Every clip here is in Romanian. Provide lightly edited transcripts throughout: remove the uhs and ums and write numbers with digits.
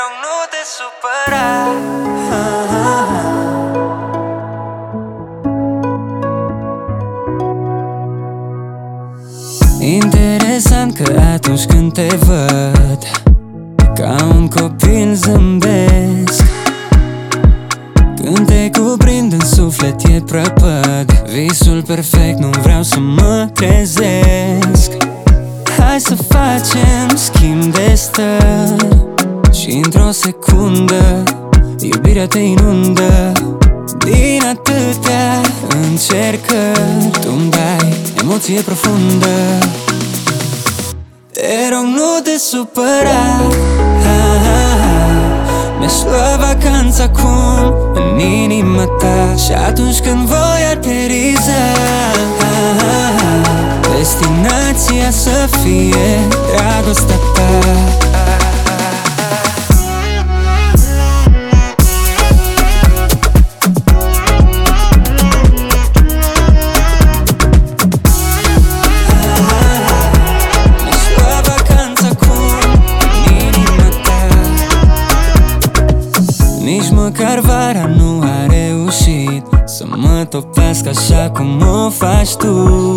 rog, nu te supăra. Interesant că atunci când te văd, ca un copil zâmbesc. Când te cuprind în suflet e prăpăd, visul perfect, nu vreau să mă trezesc. Hai să facem schimb de stări și într-o secundă iubirea te inundă. Din atâtea încercări tu-mi dai emoție profundă. Te rog, nu te supăra. Mi-aș lua vacanța acum în inima ta, și atunci când voi ateriza, destinația să fie dragostea ta. Nici măcar vara nu a reușit să mă topească așa cum o faci tu.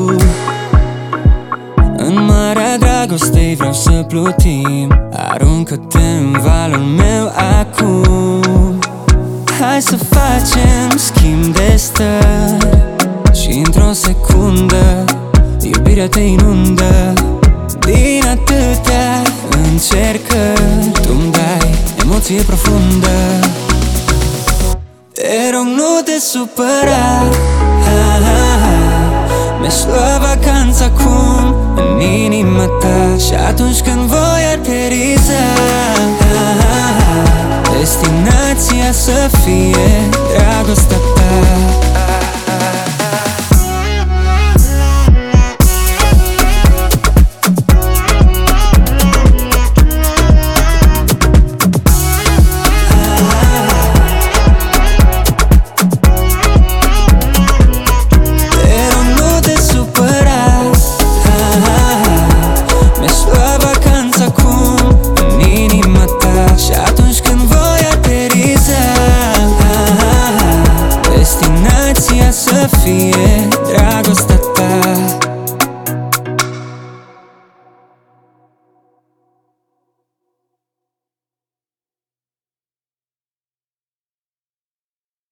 În marea dragostei vreau să plutim, aruncă-te în valul meu acum. Hai să facem schimb de stări și într-o secundă iubirea te inundă. Din atâtea încercări tu-mi dai emoție profundă. Te rog, nu te supăra. Mi-aș lua vacanța acum în inima ta, și atunci când voi ateriza, destinația să fie dragostea ta. Destinația să fie dragostea ta.